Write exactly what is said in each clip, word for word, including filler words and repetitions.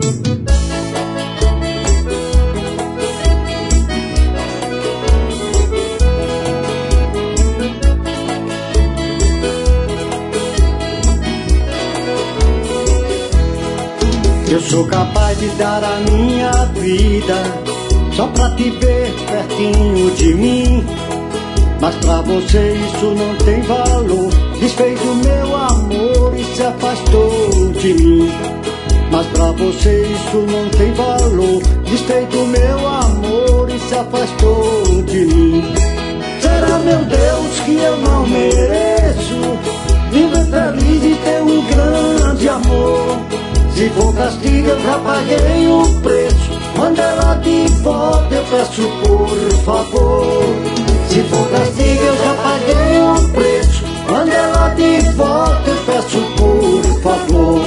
Eu sou capaz de dar a minha vida só pra te ver pertinho de mim. Mas pra você isso não tem valor. Desfez o meu amor e se afastou de mim. Mas pra você isso não tem valor. Desfez o meu amor e se afastou de mim. Será, meu Deus, que eu não mereço viver feliz e ter um grande amor? Se for castigo eu já paguei o preço. Manda ela de volta, eu peço por favor. Se for castigo eu já paguei o preço. Manda ela de volta, eu peço por favor.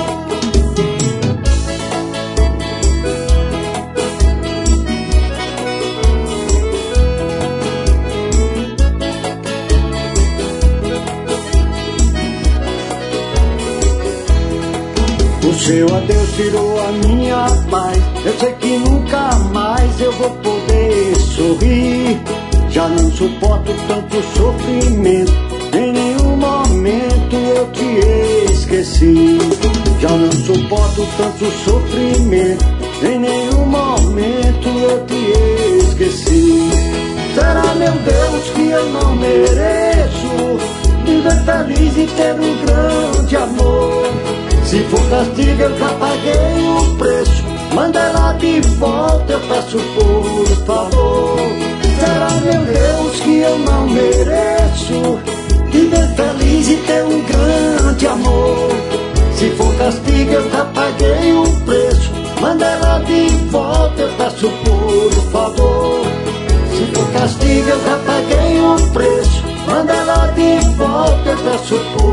O seu adeus tirou a minha paz. Eu sei que nunca mais eu vou poder sorrir. Já não suporto tanto sofrimento. Em nenhum momento eu te esqueci. Já não suporto tanto sofrimento. Em nenhum momento eu te esqueci. Será, meu Deus, que eu não mereço viver feliz e ter um grande amor? Se for castigo eu já paguei o preço. Manda ela de volta, eu peço por favor. Será, meu Deus, que eu não mereço viver feliz e ter um grande amor? Se for castigo eu já paguei o preço. Manda ela de volta, eu peço por favor. Se for castigo eu já paguei o preço. Manda ela de volta, eu peço por